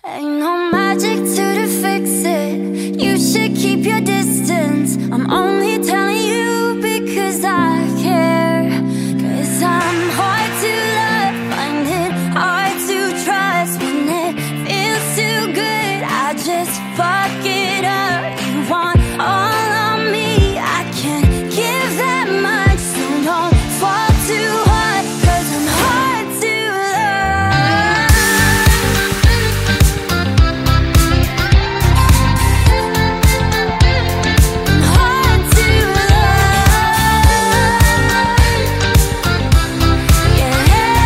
Ain't no magic to fix it. You should keep your distance. I'm only telling you because I care. 'Cause I'm hard to love, find it hard to trust. When it feels too good, I just fuck it up. You want all of me, I can't give that much. So don't fall too hard, 'cause I'm hard to love. I'm hard to love. Yeah.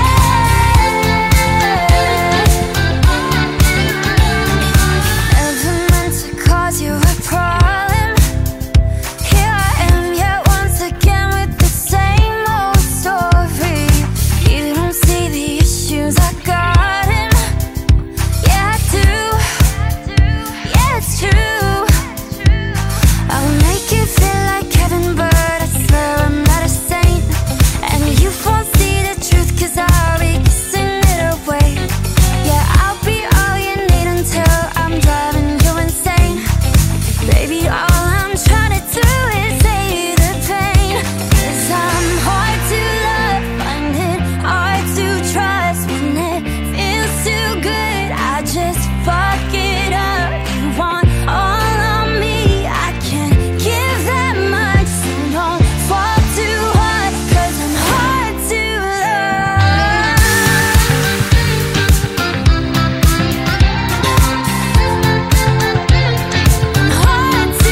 Never meant to cause you a problem. Here I am yet once again with the same old story. You don't see the issues I got in. Yeah, I do. Yeah, it's true. I'll make you feel like heaven, but I swear I'm not a saint. And you won't see the truth, 'cause I'll be kissing it away. Yeah, I'll be all you need until I'm driving you insane. Baby, all I'm trying to do is save the pain. 'Cause I'm hard to love, find it hard to trust. When it feels too good, I just fuck it up. You want all of me, I can't give that much. So don't fall too hard, 'cause I'm hard to love. I'm hard to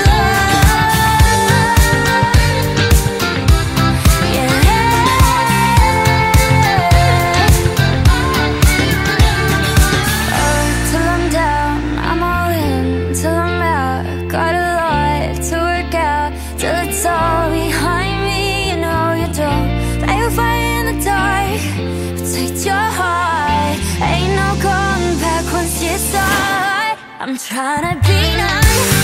love. Yeah. Till I'm down, I'm all in. Till I'm out, got a lot to work out. Till it's all behind me, you know you don't play with fire in the dark. Protect your heart, ain't no going back once you start. I'm trying to be nice.